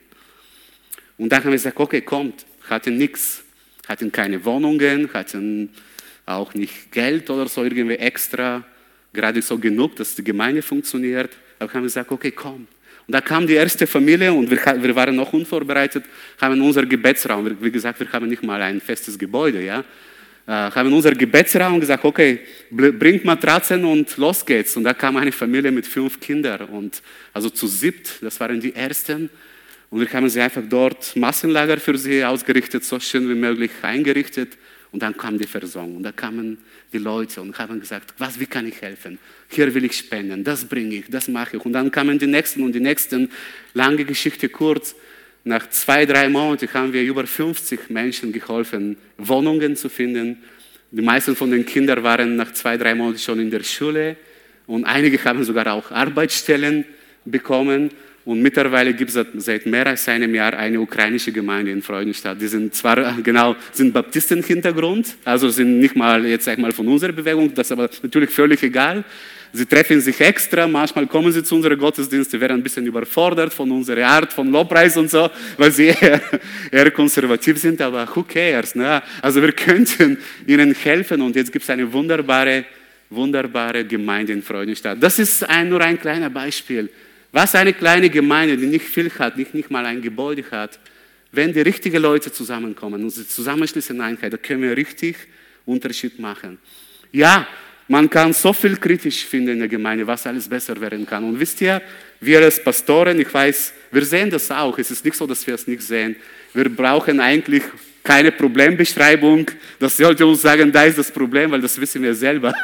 S2: Und dann haben wir gesagt, okay, kommt, hatten nichts, hatten keine Wohnungen, hatten auch nicht Geld oder so irgendwie extra, gerade so genug, dass die Gemeinde funktioniert. Aber haben wir gesagt, okay, komm. Und da kam die erste Familie und wir, wir waren noch unvorbereitet, haben unser Gebetsraum, wie gesagt, wir haben nicht mal ein festes Gebäude, ja, äh, haben unser Gebetsraum gesagt, okay, bringt Matratzen und los geht's. Und da kam eine Familie mit fünf Kindern und also zu siebt, das waren die ersten. Und wir haben sie einfach dort Massenlager für sie ausgerichtet, so schön wie möglich eingerichtet. Und dann kam die Versorgung. Und da kamen die Leute und haben gesagt, was, wie kann ich helfen? Hier will ich spenden, das bringe ich, das mache ich. Und dann kamen die Nächsten und die Nächsten. Lange Geschichte kurz. Nach zwei, drei Monaten haben wir über fünfzig Menschen geholfen, Wohnungen zu finden. Die meisten von den Kindern waren nach zwei, drei Monaten schon in der Schule. Und einige haben sogar auch Arbeitsstellen bekommen. Und mittlerweile gibt es seit mehr als einem Jahr eine ukrainische Gemeinde in Freudenstadt. Die sind zwar, genau, sind Baptisten-Hintergrund, also sind nicht mal jetzt sag ich mal von unserer Bewegung, das ist aber natürlich völlig egal. Sie treffen sich extra, manchmal kommen sie zu unserem Gottesdienst, sie werden ein bisschen überfordert von unserer Art von Lobpreis und so, weil sie eher, eher konservativ sind, aber who cares, ne? Also wir könnten ihnen helfen und jetzt gibt es eine wunderbare, wunderbare Gemeinde in Freudenstadt. Das ist ein, nur ein kleiner Beispiel. Was eine kleine Gemeinde, die nicht viel hat, nicht, nicht mal ein Gebäude hat, wenn die richtigen Leute zusammenkommen und sie zusammenschließen in Einheit, da können wir richtig Unterschied machen. Ja, man kann so viel kritisch finden in der Gemeinde, was alles besser werden kann. Und wisst ihr, wir als Pastoren, ich weiß, wir sehen das auch. Es ist nicht so, dass wir es nicht sehen. Wir brauchen eigentlich keine Problembeschreibung. Das sollte uns sagen, da ist das Problem, weil das wissen wir selber.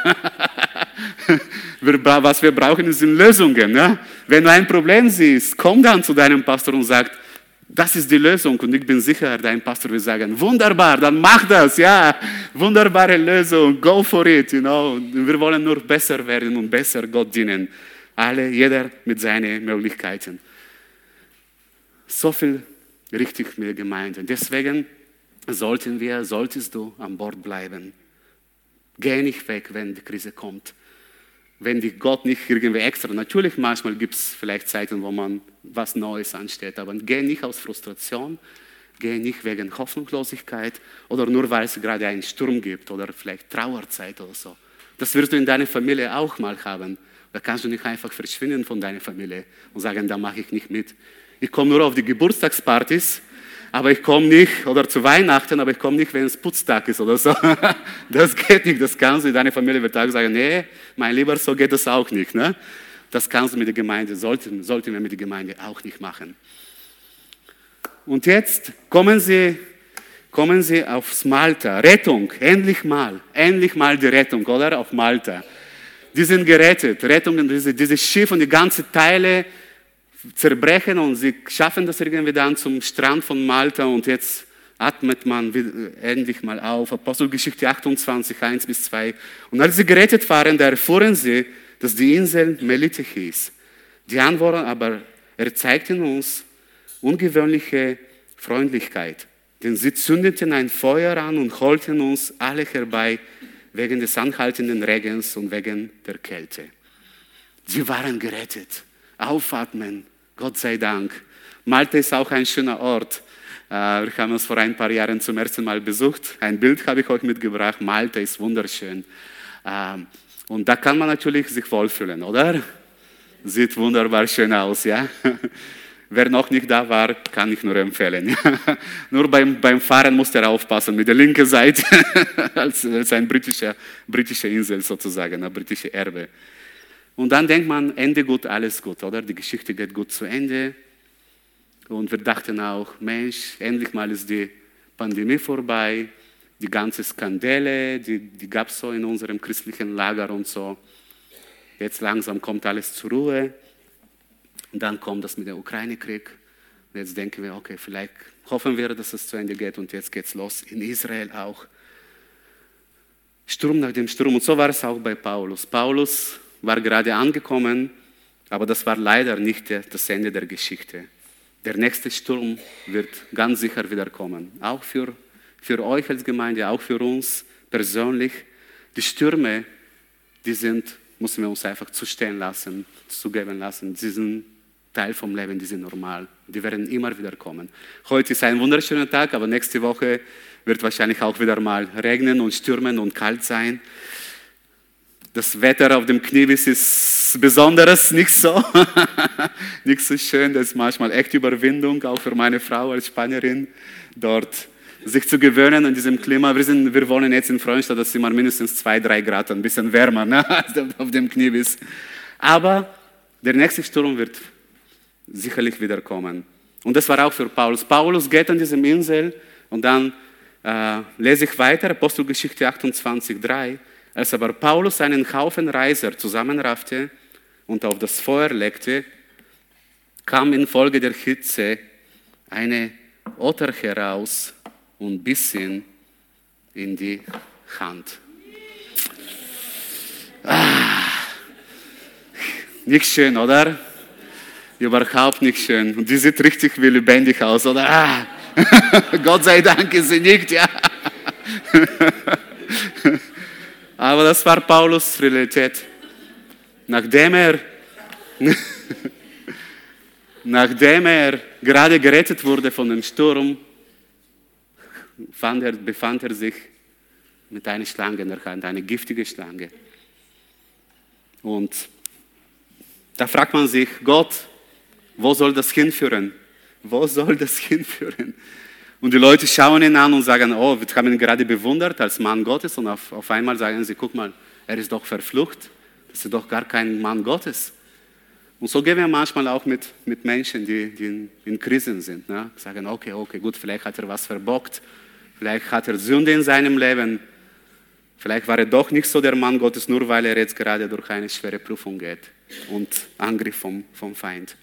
S2: Was wir brauchen, sind Lösungen. Ne? Wenn du ein Problem siehst, komm dann zu deinem Pastor und sag, das ist die Lösung. Und ich bin sicher, dein Pastor will sagen, wunderbar, dann mach das. Ja, wunderbare Lösung, go for it. You know? Wir wollen nur besser werden und besser Gott dienen. Alle, jeder mit seinen Möglichkeiten. So viel richtig mit der Gemeinde. Deswegen sollten wir, solltest du an Bord bleiben. Geh nicht weg, wenn die Krise kommt. Wenn die Gott nicht irgendwie extra, natürlich manchmal gibt es vielleicht Zeiten, wo man was Neues ansteht, aber geh nicht aus Frustration, geh nicht wegen Hoffnungslosigkeit oder nur weil es gerade einen Sturm gibt oder vielleicht Trauerzeit oder so. Das wirst du in deiner Familie auch mal haben. Da kannst du nicht einfach verschwinden von deiner Familie und sagen, da mache ich nicht mit. Ich komme nur auf die Geburtstagspartys, aber ich komme nicht, oder zu Weihnachten, aber ich komme nicht, wenn es Putztag ist oder so. Das geht nicht, das kannst du. Deine Familie wird auch sagen, nee, mein Lieber, so geht das auch nicht. Ne? Das kannst du mit der Gemeinde, sollten, sollten wir mit der Gemeinde auch nicht machen. Und jetzt kommen sie, kommen sie aufs Malta. Rettung, endlich mal, endlich mal die Rettung, oder? Auf Malta. Die sind gerettet, Rettung, diese, dieses Schiff und die ganzen Teile zerbrechen und sie schaffen das irgendwie dann zum Strand von Malta und jetzt atmet man endlich mal auf. Apostelgeschichte achtundzwanzig, eins bis zwei. Und als sie gerettet waren, da erfuhren sie, dass die Insel Melite hieß. Die Anwohner aber erzeigten uns ungewöhnliche Freundlichkeit, denn sie zündeten ein Feuer an und holten uns alle herbei wegen des anhaltenden Regens und wegen der Kälte. Sie waren gerettet. Aufatmen, Gott sei Dank. Malta ist auch ein schöner Ort. Wir haben uns vor ein paar Jahren zum ersten Mal besucht. Ein Bild habe ich euch mitgebracht. Malta ist wunderschön. Und da kann man natürlich sich wohlfühlen, oder? Sieht wunderbar schön aus, ja? Wer noch nicht da war, kann ich nur empfehlen. Nur beim, beim Fahren muss er aufpassen, mit der linken Seite, als, als eine britische, britische Insel sozusagen, ein britisches Erbe. Und dann denkt man, Ende gut, alles gut, oder? Die Geschichte geht gut zu Ende. Und wir dachten auch, Mensch, endlich mal ist die Pandemie vorbei. Die ganzen Skandale, die, die gab es so in unserem christlichen Lager und so. Jetzt langsam kommt alles zur Ruhe. Und dann kommt das mit dem Ukraine-Krieg. Und jetzt denken wir, okay, vielleicht hoffen wir, dass es zu Ende geht. Und jetzt geht es los in Israel auch. Sturm nach dem Sturm. Und so war es auch bei Paulus. Paulus war gerade angekommen, aber das war leider nicht das Ende der Geschichte. der nächste Sturm wird ganz sicher wieder kommen. Auch für, für euch als Gemeinde, auch für uns persönlich. Die Stürme, die sind, müssen wir uns einfach zustehen lassen, zugeben lassen. Sie sind Teil vom Leben, die sind normal. Die werden immer wieder kommen. Heute ist ein wunderschöner Tag, aber nächste Woche wird wahrscheinlich auch wieder mal regnen und stürmen und kalt sein. Das Wetter auf dem Kniebiss ist Besonderes, nicht so, nicht so schön. Das ist manchmal echt Überwindung, auch für meine Frau als Spanierin, dort sich zu gewöhnen an diesem Klima. Wir, sind, wir wohnen jetzt in Freudenstadt, das ist immer mindestens zwei, drei Grad, ein bisschen wärmer, ne, auf dem Kniebiss. Aber der nächste Sturm wird sicherlich wieder kommen. Und das war auch für Paulus. Paulus geht an diese Insel und dann äh, lese ich weiter, Apostelgeschichte achtundzwanzig, drei. Als aber Paulus einen Haufen Reiser zusammenraffte und auf das Feuer legte, kam infolge der Hitze eine Otter heraus und biss ihn in die Hand. Ah, nicht schön, oder? Überhaupt nicht schön. Und die sieht richtig wie lebendig aus, oder? Ah, Gott sei Dank ist sie nicht, ja. Aber das war Paulus' Realität. Nachdem er, nachdem er gerade gerettet wurde von dem Sturm, fand er, befand er sich mit einer Schlange in der Hand, eine giftige Schlange. Und da fragt man sich, Gott, wo soll das hinführen? Wo soll das hinführen? Und die Leute schauen ihn an und sagen, oh, wir haben ihn gerade bewundert als Mann Gottes. Und auf, auf einmal sagen sie, guck mal, er ist doch verflucht. Das ist doch gar kein Mann Gottes. Und so gehen wir manchmal auch mit, mit Menschen, die, die in, in Krisen sind. Ne? Sagen, okay, okay, gut, vielleicht hat er was verbockt. Vielleicht hat er Sünde in seinem Leben. Vielleicht war er doch nicht so der Mann Gottes, nur weil er jetzt gerade durch eine schwere Prüfung geht. Und Angriff vom, vom Feind.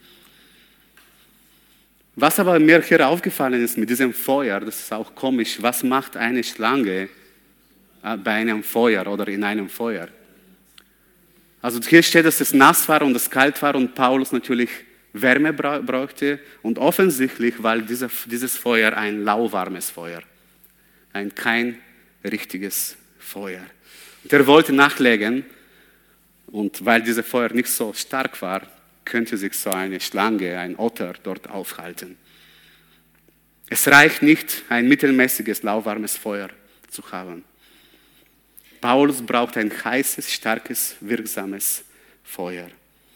S2: Was aber mir hier aufgefallen ist mit diesem Feuer, das ist auch komisch, was macht eine Schlange bei einem Feuer oder in einem Feuer? Also hier steht, dass es nass war und es kalt war und Paulus natürlich Wärme brauchte und offensichtlich war diese, dieses Feuer ein lauwarmes Feuer, ein kein richtiges Feuer. Und er wollte nachlegen und weil dieses Feuer nicht so stark war, könnte sich so eine Schlange, ein Otter dort aufhalten. Es reicht nicht, ein mittelmäßiges, lauwarmes Feuer zu haben. Paulus braucht ein heißes, starkes, wirksames Feuer.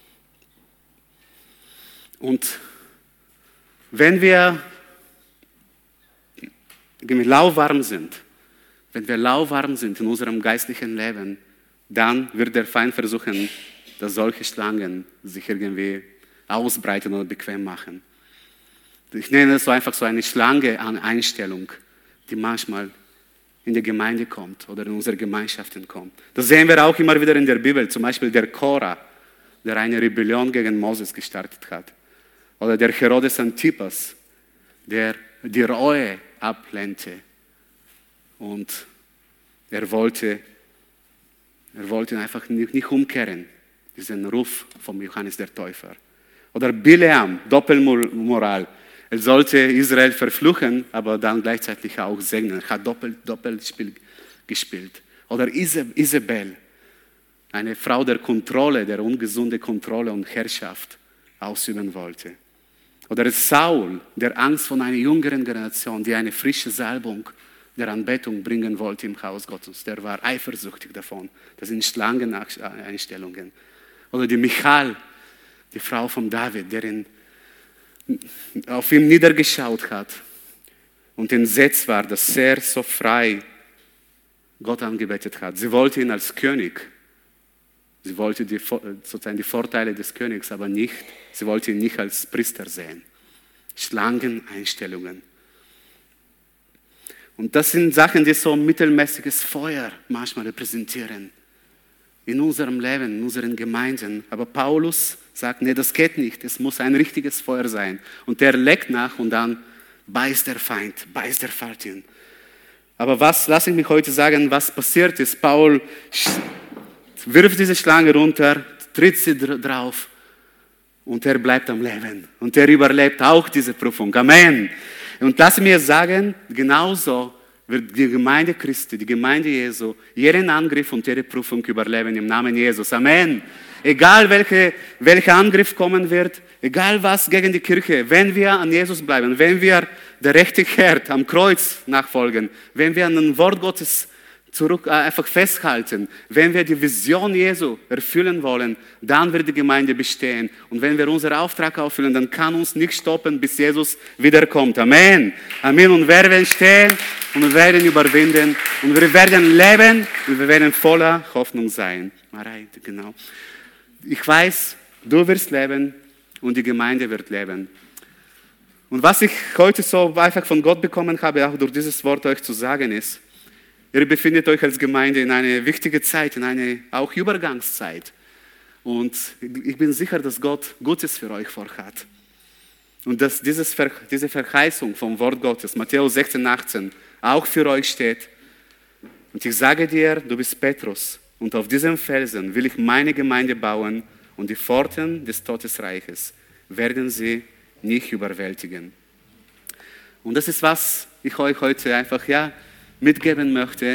S2: Und wenn wir lauwarm sind, wenn wir lauwarm sind in unserem geistlichen Leben, dann wird der Feind versuchen, dass solche Schlangen sich irgendwie ausbreiten oder bequem machen. Ich nenne es so einfach so eine Schlange an Einstellung, die manchmal in die Gemeinde kommt oder in unsere Gemeinschaften kommt. Das sehen wir auch immer wieder in der Bibel, zum Beispiel der Korah, der eine Rebellion gegen Moses gestartet hat. Oder der Herodes Antipas, der die Reue ablehnte und er wollte, er wollte einfach nicht, nicht umkehren. Diesen Ruf vom Johannes der Täufer. Oder Bileam, Doppelmoral. Er sollte Israel verfluchen, aber dann gleichzeitig auch segnen. Er hat Doppel, Doppelspiel gespielt. Oder Isabel, eine Frau der Kontrolle, der ungesunde Kontrolle und Herrschaft ausüben wollte. Oder Saul, der Angst von einer jüngeren Generation, die eine frische Salbung der Anbetung bringen wollte im Haus Gottes. Der war eifersüchtig davon. Das sind Schlangeneinstellungen. Oder die Michal, die Frau von David, der ihn, auf ihn niedergeschaut hat und entsetzt war, dass er so frei Gott angebetet hat. Sie wollte ihn als König. Sie wollte die, sozusagen die Vorteile des Königs, aber nicht, sie wollte ihn nicht als Priester sehen. Schlangeneinstellungen. Und das sind Sachen, die so ein mittelmäßiges Feuer manchmal repräsentieren. In unserem Leben, in unseren Gemeinden. Aber Paulus sagt, nee, das geht nicht. Es muss ein richtiges Feuer sein. Und der leckt nach und dann beißt der Feind, beißt der Feind ihn. Aber was, lass ich mich heute sagen, was passiert ist. Paul wirft diese Schlange runter, tritt sie drauf Und er bleibt am Leben. Und er überlebt auch diese Prüfung. Amen. Und lass mir sagen, genauso wird die Gemeinde Christi, die Gemeinde Jesu, jeden Angriff und jede Prüfung überleben im Namen Jesus. Amen. Egal welche, welcher Angriff kommen wird, egal was gegen die Kirche, wenn wir an Jesus bleiben, wenn wir der rechte Herd am Kreuz nachfolgen, wenn wir an das Wort Gottes zurück, äh, einfach festhalten, wenn wir die Vision Jesu erfüllen wollen, dann wird die Gemeinde bestehen. Und wenn wir unseren Auftrag erfüllen, dann kann uns nicht stoppen, bis Jesus wiederkommt. Amen. Amen. Und wir werden stehen und wir werden überwinden und wir werden leben und wir werden voller Hoffnung sein. Marei, genau. Ich weiß, du wirst leben und die Gemeinde wird leben. Und was ich heute so einfach von Gott bekommen habe, auch durch dieses Wort euch zu sagen ist, ihr befindet euch als Gemeinde in einer wichtigen Zeit, in einer auch Übergangszeit. Und ich bin sicher, dass Gott Gutes für euch vorhat. Und dass dieses, diese Verheißung vom Wort Gottes, Matthäus sechzehn, achtzehn, auch für euch steht. Und ich sage dir, du bist Petrus. Und auf diesem Felsen will ich meine Gemeinde bauen und die Pforten des Todesreiches werden sie nicht überwältigen. Und das ist, was ich euch heute einfach ja, mitgeben möchte.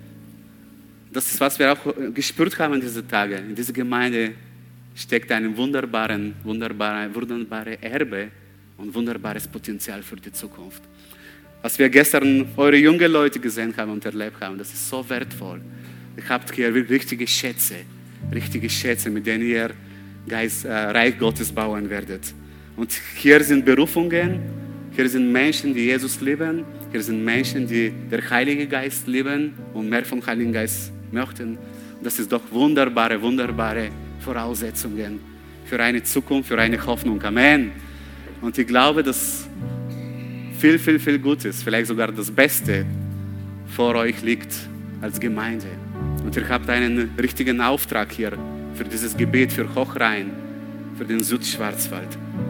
S2: Das ist, was wir auch gespürt haben in diesen Tagen. In dieser Gemeinde steckt ein wunderbaren, wunderbare, wunderbare Erbe und wunderbares Potenzial für die Zukunft. Was wir gestern eure jungen Leute gesehen haben und erlebt haben, das ist so wertvoll. Ihr habt hier richtige Schätze, richtige Schätze, mit denen ihr Geist, äh, Reich Gottes bauen werdet. Und hier sind Berufungen, hier sind Menschen, die Jesus lieben, hier sind Menschen, die den Heiligen Geist lieben und mehr vom Heiligen Geist möchten. Und das ist doch wunderbare, wunderbare Voraussetzungen für eine Zukunft, für eine Hoffnung. Amen. Und ich glaube, dass viel, viel, viel Gutes, vielleicht sogar das Beste vor euch liegt als Gemeinde. Und ihr habt einen richtigen Auftrag hier für dieses Gebet für Hochrhein, für den Südschwarzwald.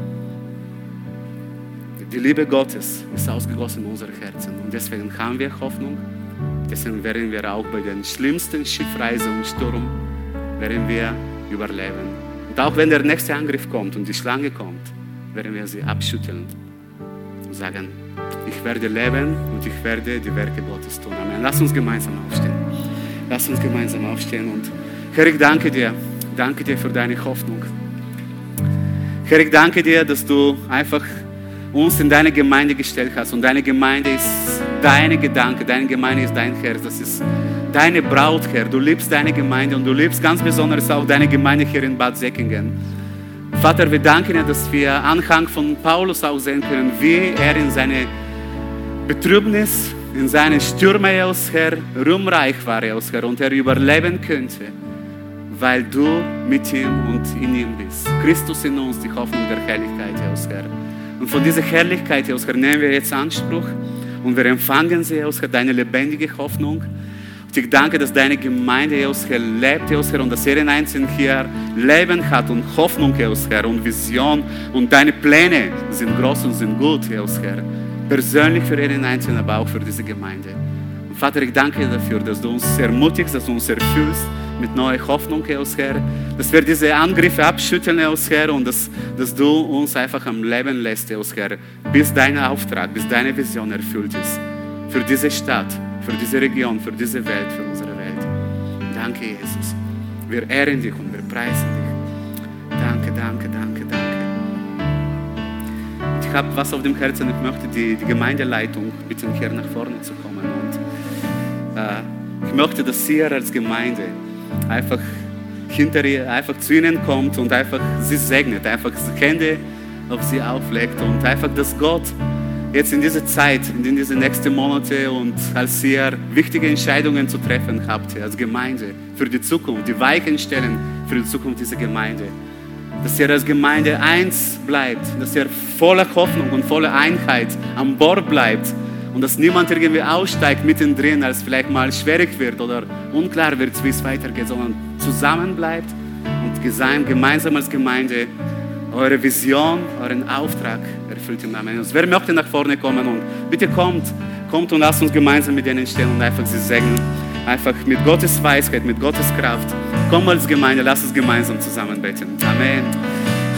S2: Die Liebe Gottes ist ausgegossen in unsere Herzen und deswegen haben wir Hoffnung. Deswegen werden wir auch bei den schlimmsten Schiffreisen und Sturm werden wir überleben. Und auch wenn der nächste Angriff kommt und die Schlange kommt, werden wir sie abschütteln und sagen, ich werde leben und ich werde die Werke Gottes tun. Amen. Lass uns gemeinsam aufstehen. Lass uns gemeinsam aufstehen. Und Herr, ich danke dir. Danke dir für deine Hoffnung. Herr, ich danke dir, dass du einfach uns in deine Gemeinde gestellt hast. Und deine Gemeinde ist deine Gedanke. Deine Gemeinde ist dein Herz. Das ist deine Braut, Herr. Du liebst deine Gemeinde und du liebst ganz besonders auch deine Gemeinde hier in Bad Säckingen. Vater, wir danken dir, dass wir anhand von Paulus auch sehen können, wie er in seine Betrübnis, in seine Stürme, Herr, ruhmreich war, Herr, und er überleben könnte, weil du mit ihm und in ihm bist. Christus in uns, die Hoffnung der Herrlichkeit, Herr. Und von dieser Herrlichkeit, Herr, nehmen wir jetzt Anspruch und wir empfangen sie, Herr, deine lebendige Hoffnung. Und ich danke, dass deine Gemeinde, Herr, lebt, Herr, und dass jeder Einzelne hier Leben hat und Hoffnung, Herr, und Vision. Und deine Pläne sind groß und sind gut, Herr. Persönlich für jeden Einzelnen, aber auch für diese Gemeinde. Und Vater, ich danke dir dafür, dass du uns ermutigst, dass du uns erfüllst mit neuer Hoffnung, Herr, dass wir diese Angriffe abschütteln, Herr, und dass, dass du uns einfach am Leben lässt, Herr, bis dein Auftrag, bis deine Vision erfüllt ist. Für diese Stadt, für diese Region, für diese Welt, für unsere Welt. Danke, Jesus. Wir ehren dich und wir preisen dich. Danke, danke, danke, danke. Ich habe was auf dem Herzen, ich möchte die, die Gemeindeleitung bitten, hier nach vorne zu kommen. Und äh, ich möchte, dass ihr als Gemeinde einfach hinter ihr, einfach zu ihnen kommt und einfach sie segnet, einfach die Hände auf sie auflegt und einfach, dass Gott jetzt in dieser Zeit, in diese nächsten Monate und als ihr wichtige Entscheidungen zu treffen habt als Gemeinde für die Zukunft, die Weichen stellen für die Zukunft dieser Gemeinde, dass ihr als Gemeinde eins bleibt, dass ihr voller Hoffnung und voller Einheit an Bord bleibt und dass niemand irgendwie aussteigt mittendrin, als vielleicht mal schwierig wird oder unklar wird, wie es weitergeht, sondern zusammen bleibt und gemeinsam als Gemeinde eure Vision, euren Auftrag erfüllt im Namen Jesus. Wer möchte nach vorne kommen und bitte kommt, kommt und lasst uns gemeinsam mit denen stehen und einfach sie segnen. Einfach mit Gottes Weisheit, mit Gottes Kraft. Komm als Gemeinde, lasst uns gemeinsam zusammen beten. Amen.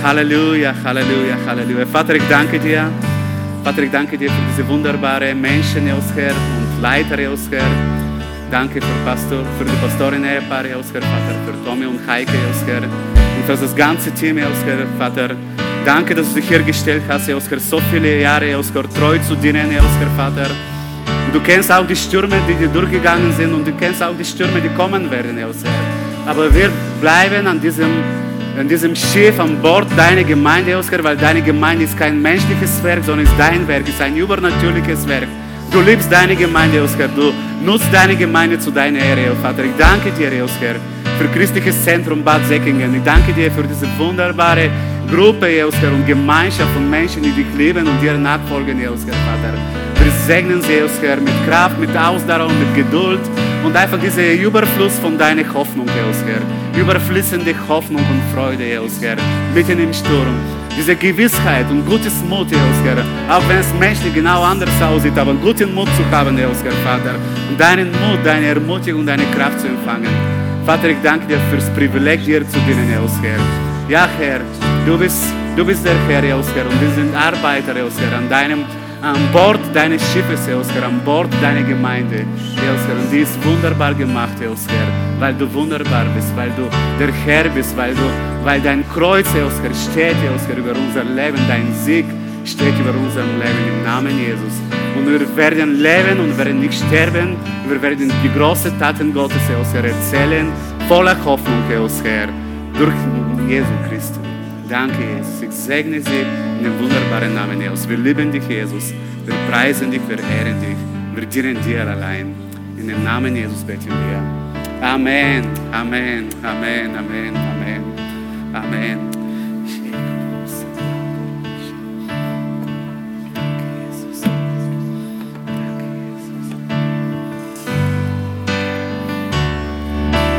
S2: Halleluja, Halleluja, Halleluja. Vater, ich danke dir. Vater, ich danke dir für diese wunderbaren Menschen, Jesus Herr, und Leiter, Jesus Herr. Danke für, Pastor, für die Pastorin-Ehepaare, Jesus Herr, Vater, für Tommy und Heike, Jesus Herr, und für das ganze Team, Jesus Herr, Vater. Danke, dass du dich hier gestellt hast, Jesus Herr, so viele Jahre, Jesus Herr, treu zu dienen, Jesus Herr, Vater. Und du kennst auch die Stürme, die dir durchgegangen sind, und du kennst auch die Stürme, die kommen werden, Jesus Herr. Aber wir bleiben an diesem, an diesem Schiff an Bord deiner Gemeinde, Jesus Herr, weil deine Gemeinde ist kein menschliches Werk, sondern ist dein Werk, ist ein übernatürliches Werk. Du liebst deine Gemeinde, Jesus Herr, du nutzt deine Gemeinde zu deiner Ehre, Jesus Vater. Ich danke dir, Jesus Herr, für Christliches Zentrum Bad Säckingen. Ich danke dir für diese wunderbare Gruppe, Jesus Herr, und Gemeinschaft von Menschen, die dich lieben und dir nachfolgen, Jesus Herr, Vater. Wir segnen sie, Jesus Herr, mit Kraft, mit Ausdauer und mit Geduld und einfach diese Überfluss von deiner Hoffnung, Jesus Herr. Überfließende Hoffnung und Freude, Jesus Herr, mitten im Sturm. Diese Gewissheit und gutes Mut, Jesus Herr, auch wenn es menschlich genau anders aussieht, aber guten Mut zu haben, Jesus Herr, Vater, und deinen Mut, deine Ermutigung, deine Kraft zu empfangen. Vater, ich danke dir fürs Privileg, dir zu dienen, Jesus Herr. Ja, Herr, du bist, du bist der Herr, Jesus Herr, und wir sind Arbeiter, Jesus Herr, an deinem, an Bord deines Schiffes, Jesus Herr, an Bord deiner Gemeinde, Jesus Herr, und die ist wunderbar gemacht, Jesus Herr, weil du wunderbar bist, weil du der Herr bist, weil du, weil dein Kreuz, Jesus Herr, steht, Jesus Herr, über unser Leben, dein Sieg steht über unserem Leben im Namen Jesus. Und wir werden leben und werden nicht sterben, wir werden die großen Taten Gottes, Jesus Herr, erzählen, voller Hoffnung, Jesus Herr, durch Jesus Christus. Danke, Jesus. Ich segne Sie in dem wunderbaren Namen, Jesus. Wir lieben dich, Jesus. Wir preisen dich, wir ehren dich. Wir dienen dir allein. In dem Namen Jesus beten wir. Amen, Amen, Amen, Amen, Amen, Amen.